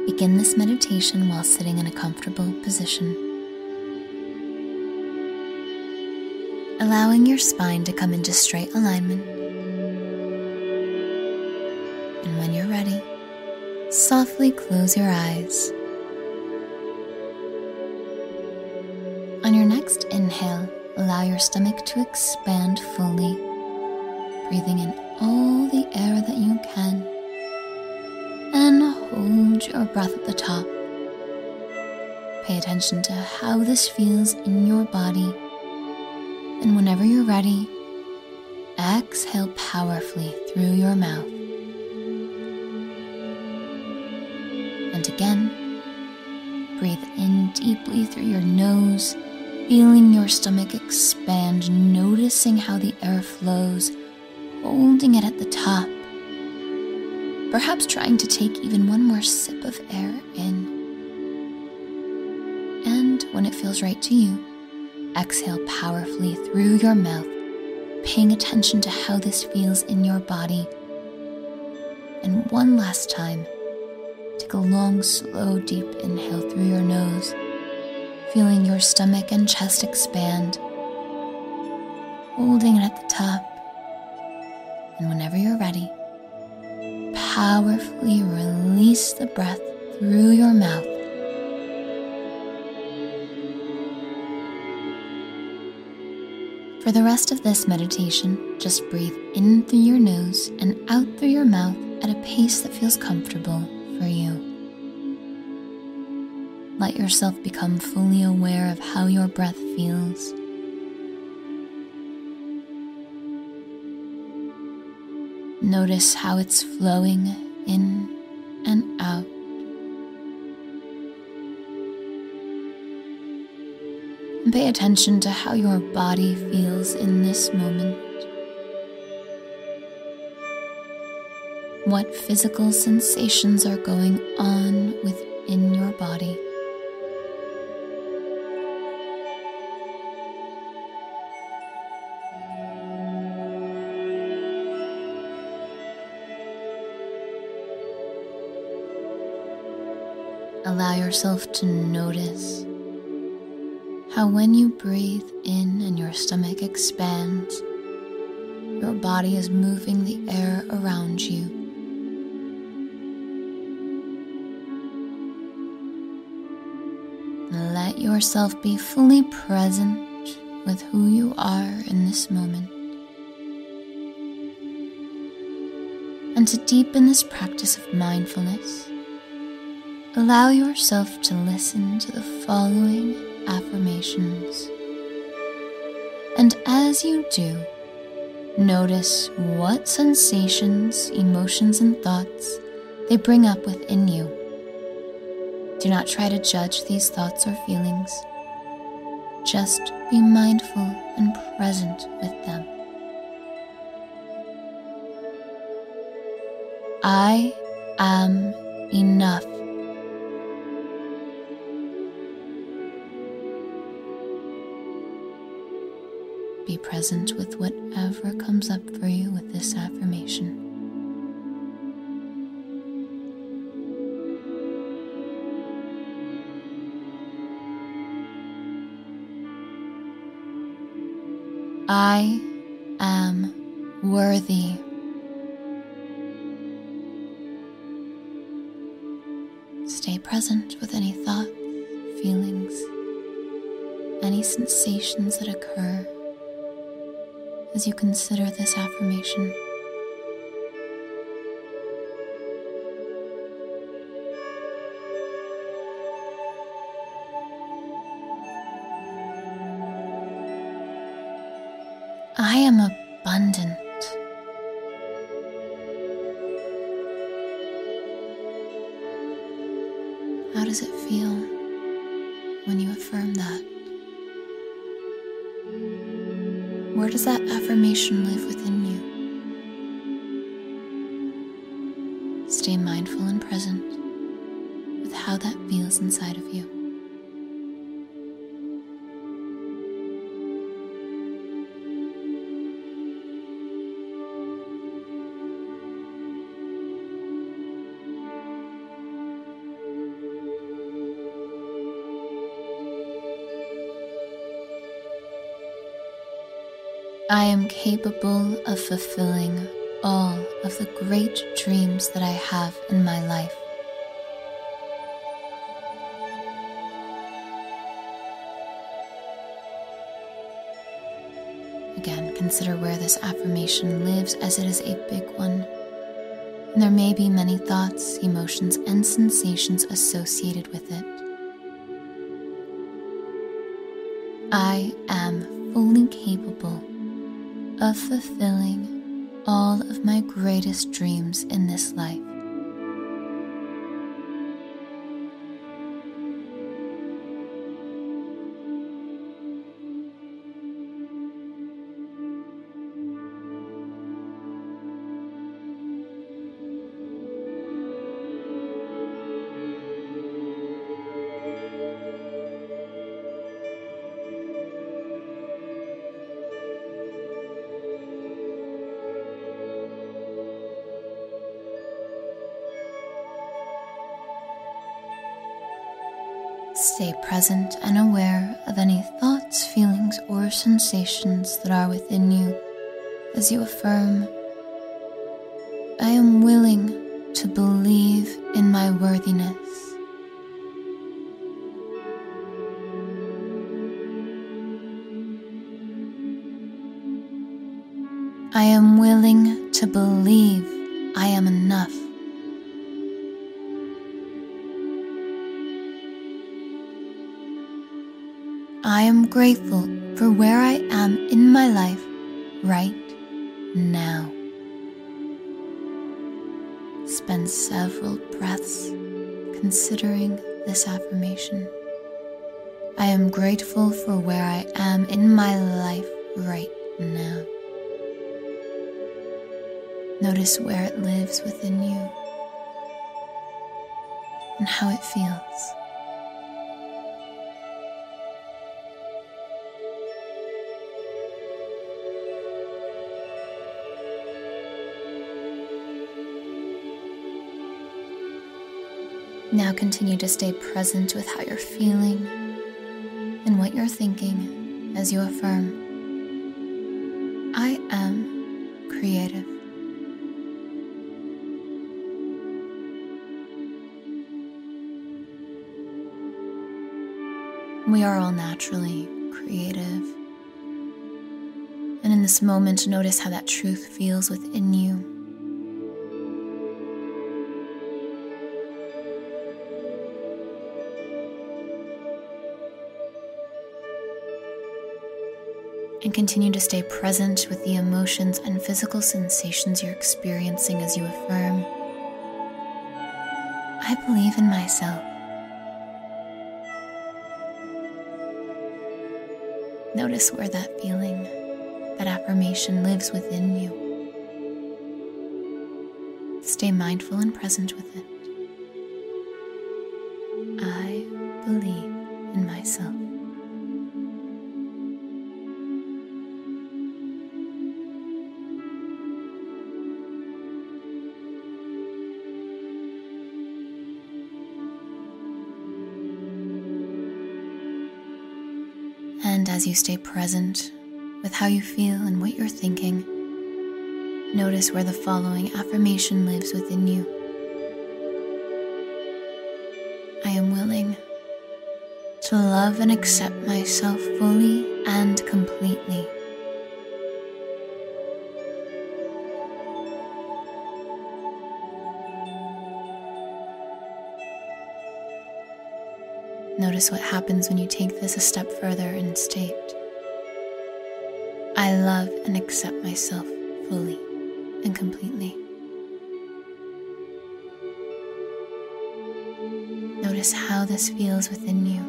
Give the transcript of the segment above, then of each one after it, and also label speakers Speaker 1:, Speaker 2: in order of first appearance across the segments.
Speaker 1: Begin this meditation while sitting in a comfortable position, allowing your spine to come into straight alignment. And when you're ready, softly close your eyes. On your next inhale, allow your stomach to expand fully, breathing in all the air that you can, and hold your breath at the top. Pay attention to how this feels in your body, and whenever you're ready, exhale powerfully through your mouth. And again, breathe in deeply through your nose, feeling your stomach expand, noticing how the air flows, holding it at the top. Perhaps trying to take even one more sip of air in. And when it feels right to you, exhale powerfully through your mouth, paying attention to how this feels in your body. And one last time, take a long, slow, deep inhale through your nose, feeling your stomach and chest expand, holding it at the top. And whenever you're ready, powerfully release the breath through your mouth. For the rest of this meditation, just breathe in through your nose and out through your mouth at a pace that feels comfortable for you. Let yourself become fully aware of how your breath feels. Notice how it's flowing in and out. And pay attention to how your body feels in this moment. What physical sensations are going on within your body? Allow yourself to notice how when you breathe in and your stomach expands, your body is moving the air around you. Let yourself be fully present with who you are in this moment. And to deepen this practice of mindfulness, allow yourself to listen to the following affirmations. And as you do, notice what sensations, emotions, and thoughts they bring up within you. Do not try to judge these thoughts or feelings. Just be mindful and present with them. I am enough. Be present with whatever comes up for you with this affirmation. I am worthy. Stay present with any thoughts, feelings, any sensations that occur as you consider this affirmation. I am abundant. How does it feel when you affirm that? Where does that affirmation live within you? Stay mindful and present with how that feels inside of you. I am capable of fulfilling all of the great dreams that I have in my life. Again, consider where this affirmation lives, as it is a big one, and there may be many thoughts, emotions, and sensations associated with it. I am fully capable of fulfilling all of my greatest dreams in this life. Stay present and aware of any thoughts, feelings, or sensations that are within you as you affirm, I am willing to believe in my worthiness. I am willing to believe I am enough. I am grateful for where I am in my life right now. Spend several breaths considering this affirmation. I am grateful for where I am in my life right now. Notice where it lives within you and how it feels. Now continue to stay present with how you're feeling and what you're thinking as you affirm, I am creative. We are all naturally creative. And in this moment, notice how that truth feels within you. And continue to stay present with the emotions and physical sensations you're experiencing as you affirm, I believe in myself. Notice where that feeling, that affirmation lives within you. Stay mindful and present with it. I believe in myself. And as you stay present with how you feel and what you're thinking, notice where the following affirmation lives within you. I am willing to love and accept myself fully and completely. Notice what happens when you take this a step further and state, I love and accept myself fully and completely. Notice how this feels within you.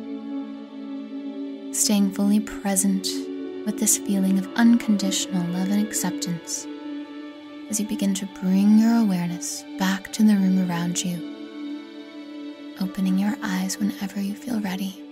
Speaker 1: Staying fully present with this feeling of unconditional love and acceptance as you begin to bring your awareness back to the room around you, opening your eyes whenever you feel ready.